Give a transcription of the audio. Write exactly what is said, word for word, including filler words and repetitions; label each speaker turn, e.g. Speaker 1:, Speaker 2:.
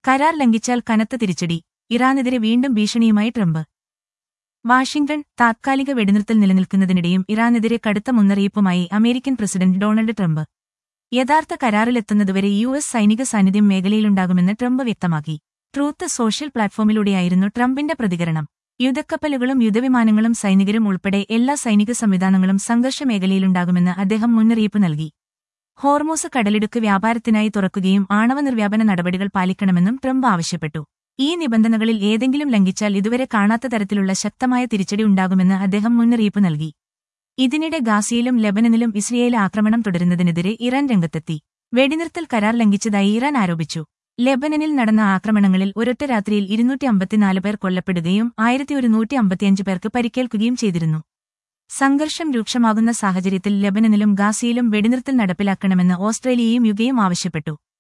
Speaker 1: കരാർ ലംഘിച്ചാൽ കനത്ത തിരിച്ചടി. ഇറാനെതിരെ വീണ്ടും ഭീഷണിയുമായി ട്രംപ്. വാഷിംഗ്ടൺ. താത്കാലിക വെടിനിർത്തൽ നിലനിൽക്കുന്നതിനിടെയും ഇറാനെതിരെ കടുത്ത മുന്നറിയിപ്പുമായി അമേരിക്കൻ പ്രസിഡന്റ് ഡൊണാൾഡ് ട്രംപ്. യഥാർത്ഥ കരാറിലെത്തുന്നതുവരെ യു എസ് സൈനിക സാന്നിധ്യം മേഖലയിലുണ്ടാകുമെന്ന് ട്രംപ് വ്യക്തമാക്കി. ട്രൂത്ത് സോഷ്യൽ പ്ലാറ്റ്ഫോമിലൂടെയായിരുന്നു ട്രംപിന്റെ പ്രതികരണം. യുദ്ധക്കപ്പലുകളും യുദ്ധവിമാനങ്ങളും സൈനികരും ഉൾപ്പെടെ എല്ലാ സൈനിക സംവിധാനങ്ങളും സംഘർഷ മേഖലയിലുണ്ടാകുമെന്ന് അദ്ദേഹം മുന്നറിയിപ്പ് നൽകി. ഹോർമൂസ് കടലിടുക്ക് വ്യാപാരത്തിനായി തുറക്കുകയും ആണവ നിർവ്യാപന നടപടികൾ പാലിക്കണമെന്നും ട്രംപ് ആവശ്യപ്പെട്ടു. ഈ നിബന്ധനകളിൽ ഏതെങ്കിലും ലംഘിച്ചാൽ ഇതുവരെ കാണാത്ത തരത്തിലുള്ള ശക്തമായ തിരിച്ചടി ഉണ്ടാകുമെന്ന് അദ്ദേഹം മുന്നറിയിപ്പ് നൽകി. ഇതിനിടെ ഗാസയിലും ലെബനനിലും ഇസ്രയേൽ ആക്രമണം തുടരുന്നതിനെതിരെ ഇറാൻ രംഗത്തെത്തി. വെടിനിർത്തൽ കരാർ ലംഘിച്ചതായി ഇറാൻ ആരോപിച്ചു. ലെബനനിൽ നടന്ന ആക്രമണങ്ങളിൽ ഒരൊറ്റ രാത്രിയിൽ ഇരുന്നൂറ്റി അമ്പത്തിനാല് പേർ കൊല്ലപ്പെടുകയും ആയിരത്തി ഒരുന്നൂറ്റി അമ്പത്തിയഞ്ച് പേർക്ക് പരിക്കേൽക്കുകയും ചെയ്തിരുന്നു. സംഘർഷം രൂക്ഷമാകുന്ന സാഹചര്യത്തിൽ ലെബനനിലും ഗാസയിലും വെടിനിർത്തൽ നടപ്പിലാക്കണമെന്ന് ഓസ്ട്രേലിയയും യുകെയും ആവശ്യപ്പെട്ടു.